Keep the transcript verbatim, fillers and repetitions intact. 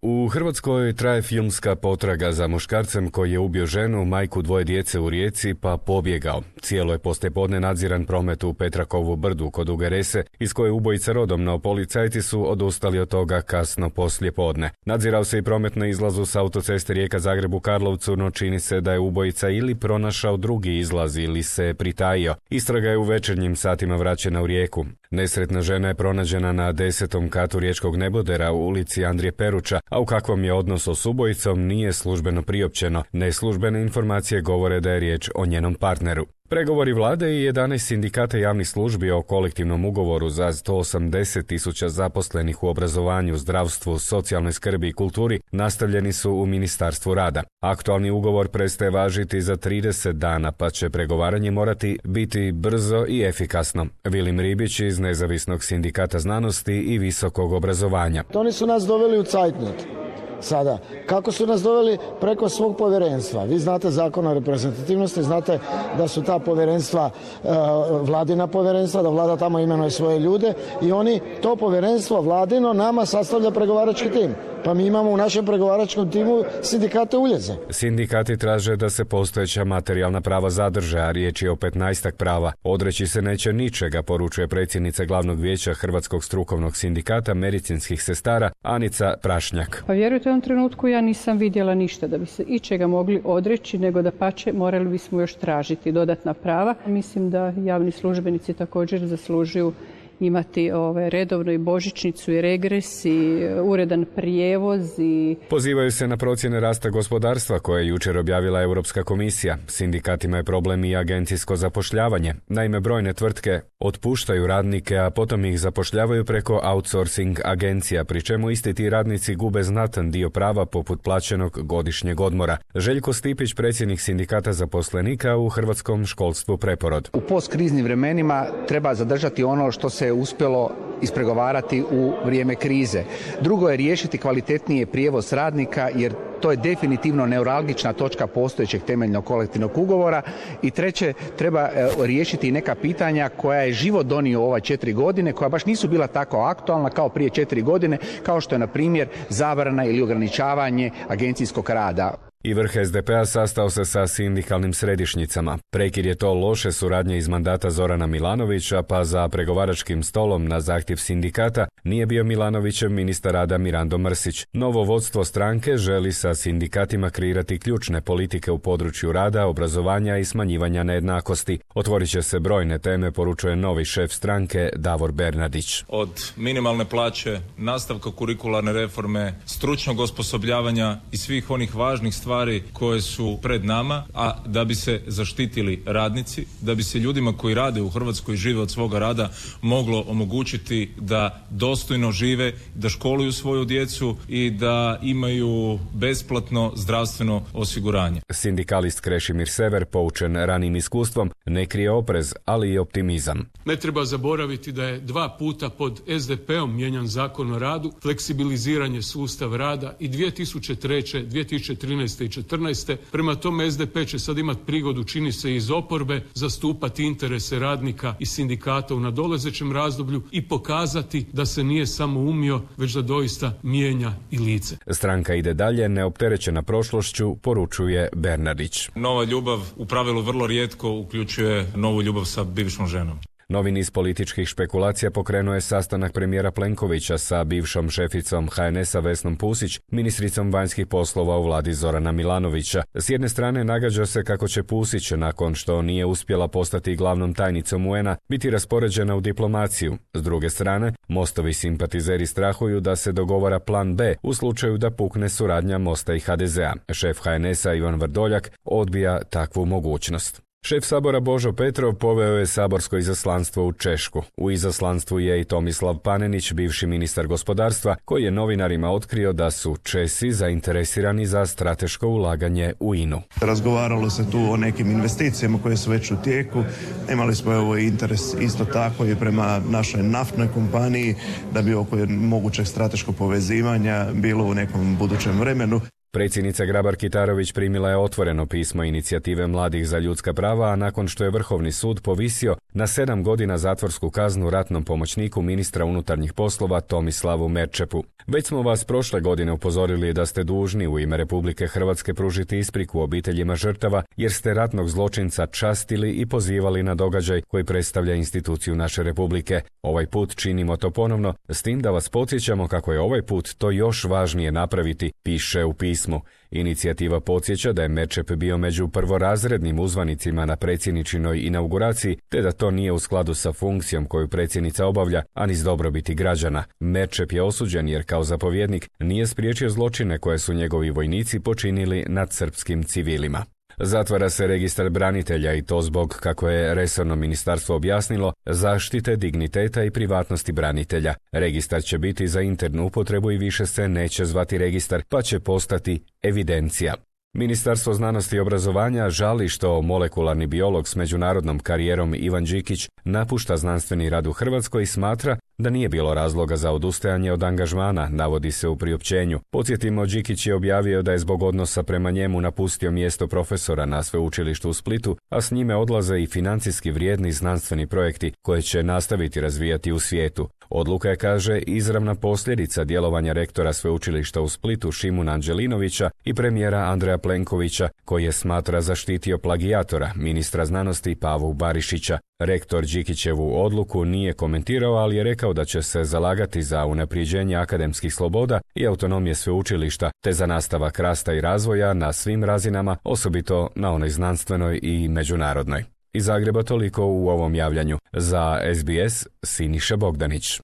U Hrvatskoj traje filmska potraga za muškarcem koji je ubio ženu, majku dvoje djece u Rijeci pa pobjegao. Cijelo je poslijepodne nadziran promet u Petrakovu brdu kod Duge Rese, iz koje je ubojica rodom, no policajci su odustali od toga kasno poslijepodne. Nadzirao se i promet na izlazu s autoceste Rijeka-Zagreb u Karlovcu, no čini se da je ubojica ili pronašao drugi izlaz ili se pritajio. Istraga je u večernjim satima vraćena u Rijeku. Nesretna žena je pronađena na desetom katu riječkog nebodera u ulici Andrije Peruća, a u kakvom je odnosu s ubojicom nije službeno priopćeno. Neslužbene informacije govore da je riječ o njenom partneru. Pregovori vlade i jedanaest sindikata javnih službi o kolektivnom ugovoru za sto osamdeset tisuća zaposlenih u obrazovanju, zdravstvu, socijalnoj skrbi i kulturi nastavljeni su u Ministarstvu rada. Aktualni ugovor prestaje važiti za trideset dana, pa će pregovaranje morati biti brzo i efikasno. Vilim Ribić iz Nezavisnog sindikata znanosti i visokog obrazovanja. Oni su nas doveli u cajtnot. Sada, kako su nas doveli preko svog povjerenstva? Vi znate Zakon o reprezentativnosti, znate da su ta povjerenstva e, vladina povjerenstva, da vlada tamo imenuje svoje ljude i oni to povjerenstvo vladino nama sastavlja pregovarački tim. Pa mi imamo u našem pregovaračkom timu sindikate uljeze. Sindikati traže da se postojeća materijalna prava zadrže, a riječ je o petnaestak prava. Odreći se neće ničega, poručuje predsjednica glavnog vijeća Hrvatskog strukovnog sindikata medicinskih sestara Anica Prašnjak. Pa vjerujte, u ovom trenutku ja nisam vidjela ništa da bi se ičega mogli odreći, nego da pače morali bismo još tražiti dodatna prava. Mislim da javni službenici također zaslužuju imati ove, redovno i božićnicu i regres i uredan prijevoz. I... Pozivaju se na procjene rasta gospodarstva koje je jučer objavila Europska komisija. Sindikatima je problem i agencijsko zapošljavanje. Naime, brojne tvrtke otpuštaju radnike, a potom ih zapošljavaju preko outsourcing agencija, pri čemu isti ti radnici gube znatan dio prava poput plaćenog godišnjeg odmora. Željko Stipić, predsjednik sindikata zaposlenika u hrvatskom školstvu Preporod. U postkriznim vremenima treba zadržati ono što se uspjelo ispregovarati u vrijeme krize. Drugo je riješiti kvalitetnije prijevoz radnika, jer to je definitivno neuralgična točka postojećeg temeljnog kolektivnog ugovora. I treće, treba riješiti neka pitanja koja je život donio ove četiri godine, koja baš nisu bila tako aktualna kao prije četiri godine, kao što je na primjer zabrana ili ograničavanje agencijskog rada. I vrh es de pe a sastao se sa sindikalnim središnjicama. Prekid je to loše suradnje iz mandata Zorana Milanovića, pa za pregovaračkim stolom na zahtjev sindikata nije bio Milanovićev ministar rada Mirando Mrsić. Novo vodstvo stranke želi sa sindikatima kreirati ključne politike u području rada, obrazovanja i smanjivanja nejednakosti. Otvorit će se brojne teme, poručuje novi šef stranke Davor Bernardić. Od minimalne plaće, nastavka kurikularne reforme, stručnog osposobljavanja i svih onih važnih stvari koje su pred nama, a da bi se zaštitili radnici, da bi se ljudima koji rade u Hrvatskoj i žive od svoga rada moglo omogućiti da dostojno žive, da školuju svoju djecu i da imaju besplatno zdravstveno osiguranje. Sindikalist Krešimir Sever, poučen ranim iskustvom, ne krije oprez, ali i optimizam. Ne treba zaboraviti da je dva puta pod es de pe om mijenjan Zakon o radu, fleksibiliziranje sustav rada i dvije tisuće treće, dvije tisuće trinaeste i četrnaeste. Prema tome es de pe će sad imati prigodu, čini se iz oporbe, zastupati interese radnika i sindikata u nadolazećem razdoblju i pokazati da se nije samo umio, već da doista mijenja i lice. Stranka ide dalje, neopterećena prošlošću, poručuje Bernardić. Nova ljubav u pravilu vrlo rijetko uključuje novu ljubav sa bivšom ženom. Novi niz političkih špekulacija pokrenuo je sastanak premijera Plenkovića sa bivšom šeficom ha en es-a Vesnom Pusić, ministricom vanjskih poslova u vladi Zorana Milanovića. S jedne strane nagađa se kako će Pusić, nakon što nije uspjela postati glavnom tajnicom u en a, biti raspoređena u diplomaciju. S druge strane, Mostovi simpatizeri strahuju da se dogovara plan be u slučaju da pukne suradnja Mosta i ha de zea. Šef ha en es-a Ivan Vrdoljak odbija takvu mogućnost. Šef Sabora Božo Petrov poveo je saborsko izaslanstvo u Češku. U izaslanstvu je i Tomislav Panenić, bivši ministar gospodarstva, koji je novinarima otkrio da su Česi zainteresirani za strateško ulaganje u I N U. Razgovaralo se tu o nekim investicijama koje su već u tijeku. Imali smo ovo interes isto tako i prema našoj naftnoj kompaniji da bi oko mogućeg strateškog povezivanja bilo u nekom budućem vremenu. Predsjednica Grabar-Kitarović primila je otvoreno pismo inicijative Mladih za ljudska prava, a nakon što je Vrhovni sud povisio na sedam godina zatvorsku kaznu ratnom pomoćniku ministra unutarnjih poslova Tomislavu Merčepu. Već smo vas prošle godine upozorili da ste dužni u ime Republike Hrvatske pružiti ispriku obiteljima žrtava, jer ste ratnog zločinca častili i pozivali na događaj koji predstavlja instituciju naše Republike. Ovaj put činimo to ponovno, s tim da vas podsjećamo kako je ovaj put to još važnije napraviti, piše u pismu. Inicijativa podsjeća da je Merčep bio među prvorazrednim uzvanicima na predsjedničinoj inauguraciji, te da to nije u skladu sa funkcijom koju predsjednica obavlja, a ni s dobrobiti građana. Merčep je osuđen jer kao zapovjednik nije spriječio zločine koje su njegovi vojnici počinili nad srpskim civilima. Zatvara se registar branitelja i to zbog, kako je resorno ministarstvo objasnilo, zaštite digniteta i privatnosti branitelja. Registar će biti za internu upotrebu i više se neće zvati registar, pa će postati evidencija. Ministarstvo znanosti i obrazovanja žali što molekularni biolog s međunarodnom karijerom Ivan Đikić napušta znanstveni rad u Hrvatskoj i smatra da nije bilo razloga za odustajanje od angažmana, navodi se u priopćenju. Podsjetimo, Đikić je objavio da je zbog odnosa prema njemu napustio mjesto profesora na sveučilištu u Splitu, a s njime odlaze i financijski vrijedni znanstveni projekti koje će nastaviti razvijati u svijetu. Odluka je, kaže, izravna posljedica djelovanja rektora sveučilišta u Splitu Šimuna Anđelinovića i premijera Andreja Plenkovića, koji je smatra zaštitio plagijatora, ministra znanosti Pavu Barišića. Rektor Đikićevu odluku nije komentirao, ali je rekao da će se zalagati za unaprijeđenje akademskih sloboda i autonomije sveučilišta, te za nastavak rasta i razvoja na svim razinama, osobito na onoj znanstvenoj i međunarodnoj. Iz Zagreba toliko u ovom javljanju. Za S B S Siniša Bogdanić.